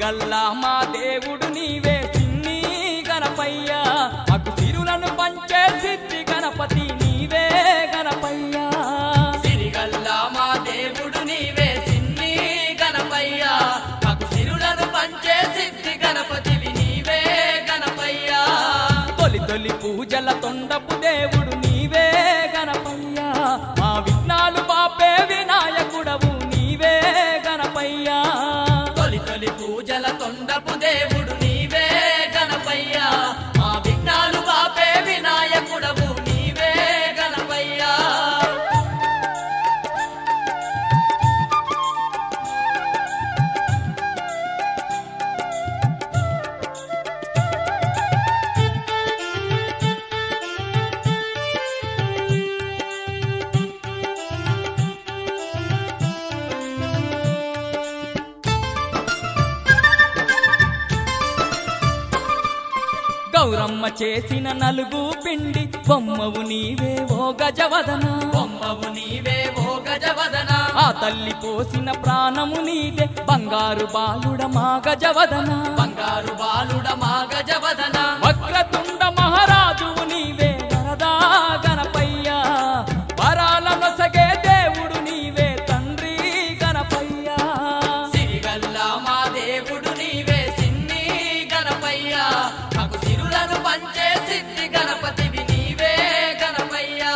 సిరిగల్లా మా దేవుడు నీవే చిన్ని గణపయ్యా మాకు సిరులను పంచే సిద్ధి గణపతి నీవే గణపయ్యా సిరిగల్లా మా దేవుడు నీవే చిన్ని గణపయ్యా మాకు సిరులను పంచే సిద్ధి గణపతివి నీవే గణపయ్యా తొలి తొలి పూజల తొండపు దేవుడు నీవే గణపయ్యా మా విఘ్నాలు బాపే వినాయకుడవు నీవే గణపయ్యా తొలి తొలి పూజల తొండపు దేవుడు నీవే గణపయ్యా మా విఘ్నాలు బాపే వినాయకుడవు నీవే గణపయ్యా గౌరమ్మ చేసిన నలుగు పిండి బొమ్మవు నీవే ఓ గజవదన బొమ్మవు నీవే ఓ గజవదన ఆ తల్లి పోసిన ప్రాణము నీదే బంగారు బాలుడ మా గజవదన బంగారు బాలుడ మా గజవదన వక్రతుండ మహారాజువు నీవే వరదా గణపయ్యా వరాల నొసగే దేవుడు నీవే తండ్రి గణపయ్యా సిరిగల్లా మా దేవుడు నీవే సిన్ని గణపయ్యా మాకు సిరులను పంచే సిద్ధి గణపతివి నీవే గణపయ్యా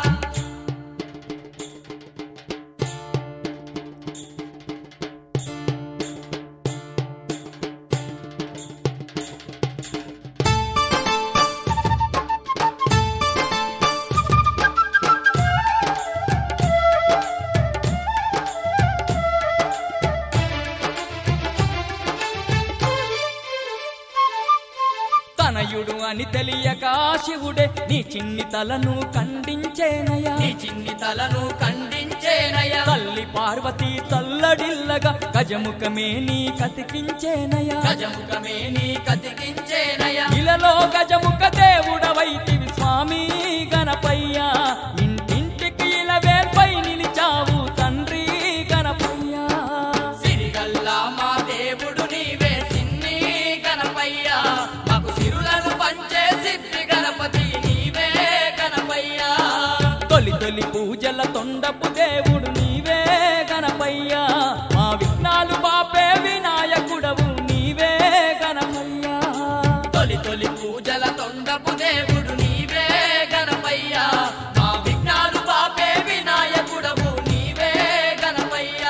తనయుడు అని తెలియక శివుడే నీ చిన్ని తలను ఖండించేనయా నీ చిన్ని తలను ఖండించేనయ్యా తల్లి పార్వతి తల్లడిల్లగా గజముఖమే నీ కతికించేనయా గజముఖమే నీ కతికించేనయ్యా ఇలలో గజముఖ దేవుడవైతివి స్వామి గణపయ్యా ఇంటింటికి ఇలవేల్పై నిలిచావు తండ్రి గణపయ్యా సిరిగల్లా మా దేవుడు నీవే సిన్ని గణపయ్యా మాకు సిరులను పంచే సిద్ధి గణపతి నీవే గణపయ్యా తొలి తొలి పూజల తొండపు దేవుడు నీవే గణపయ్యా మా విఘ్నాలు బాపే వినాయకుడవు నీవే గణపయ్యా తొలి తొలి పూజల తొండపు దేవుడు నీవే గణపయ్యా మా విఘ్నాలు బాపే వినాయకుడవు నీవే గణపయ్యా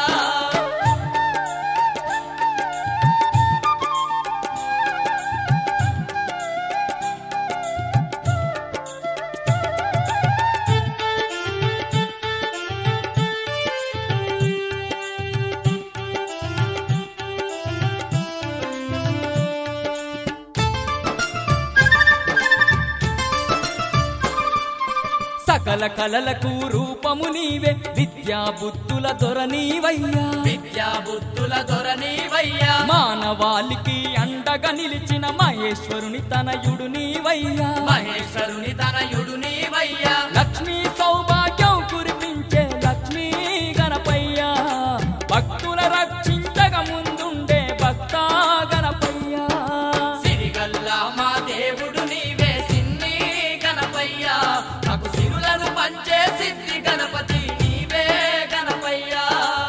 సకల కలలకు రూపము నీవే విద్యా బుద్ధుల దొర నీవయ్యా విద్యా బుద్ధుల దొర నీవయ్యా మానవాళికి అండగా నిలిచిన మహేశ్వరుని తనయుడు నీవయ్యా మహేశ్వరుని తనయుడు నీవయ్యా లక్ష్మీ సౌభాగ్యం కురిపించే లక్ష్మీ గణపయ్యా భక్తుల రక్షించగా ముందుండే భక్త గణపయ్యా సిరిగల్లా మా దేవుడు నీవే సిన్ని గణపయ్యా మాకు సిరులను పంచే సిద్ధి గణపతి నీవే గణపయ్యా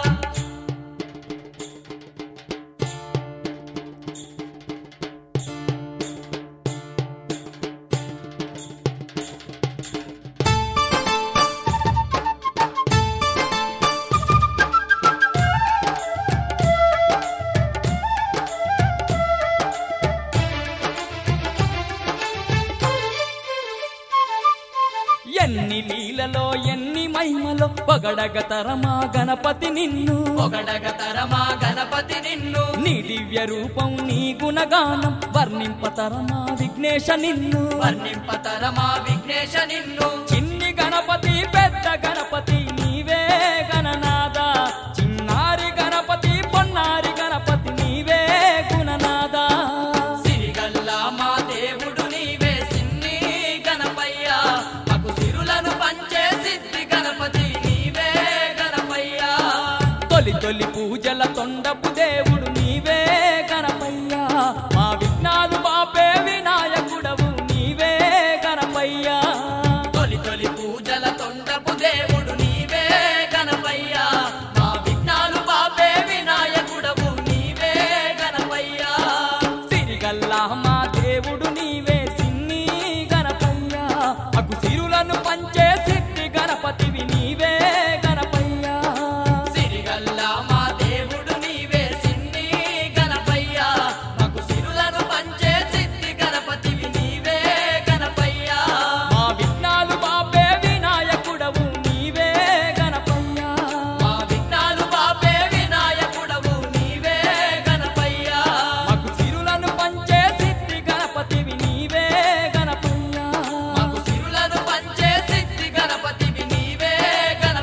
ఎన్ని లీలలో ఎన్ని మహిమలో పొగడగ తరమా గణపతి నిన్ను పొగడగ తరమా గణపతి నిన్ను నీ దివ్య రూపం నీ గుణగానం వర్ణింపతరమా విఘ్నేశ నిన్ను వర్ణింపతరమా విఘ్నేశ నిన్ను చిన్ని గణపతి పెద్ద గణపతి నీవే గణనాద చిన్నారి గణపతి పొన్నారి గణపతి నీవే గుణనాద సిరిగల్లా మా దేవుడు నీవే సిన్ని గణపయ్యా మాకు సిరులను పంచే సిద్ధి గణపతి నీవే గణపయ్యా తొలి తొలి పూజల తొండపు దేవుడు నీవే